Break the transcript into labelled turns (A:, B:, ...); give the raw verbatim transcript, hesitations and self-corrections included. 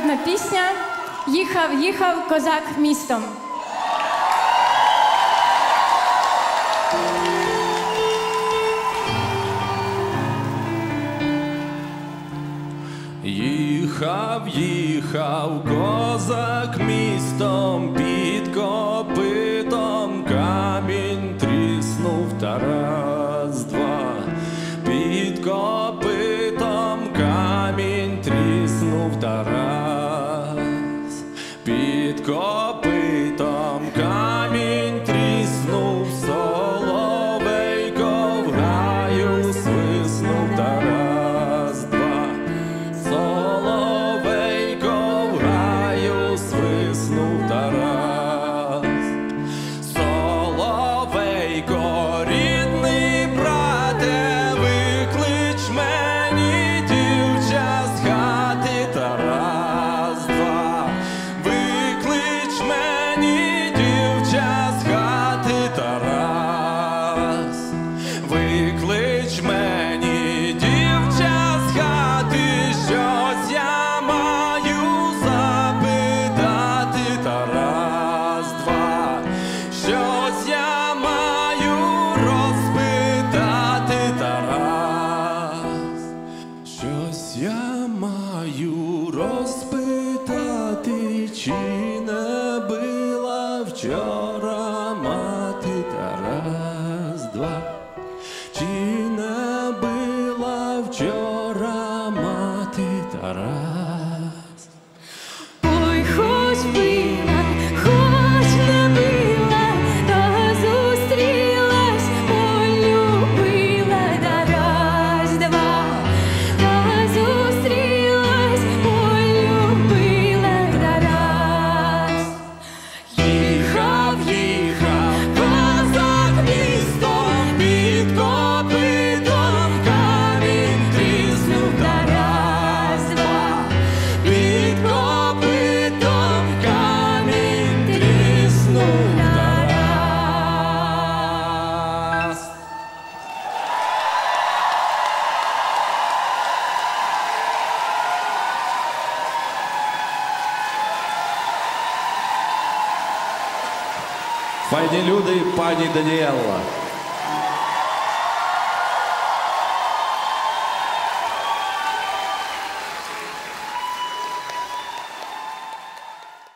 A: народна пісня «Їхав, їхав козак містом».
B: Їхав, їхав козак містом, під копитом камінь тріснув та раз-два. Під копитом камінь тріснув та раз. Під копитом камінь тріснув, соловейко в гаю свиснув та раз. Соловейко в гаю свиснув та раз. Соловейко, рідний брате, виклич мені дівча з хати та раз-два. Виклич мені дівча з хати та раз. Виклич мені дівча з хати, щось я маю запитати та раз-два. Щось я маю розпитати та раз. Щось я маю розпитати, чи не била вчора мати та раз-два. Чи не била вчора мати та раз.
C: Ой, хоч била, хоч не била, та зустрілась, полюбила та раз-два. Та зустрілась, полюбила та раз. Їхав, їхав козак містом, під копитом камінь тріснув та раз-два. Під копитом камінь тріснув та раз.
B: Файні люди, пані Даніелла.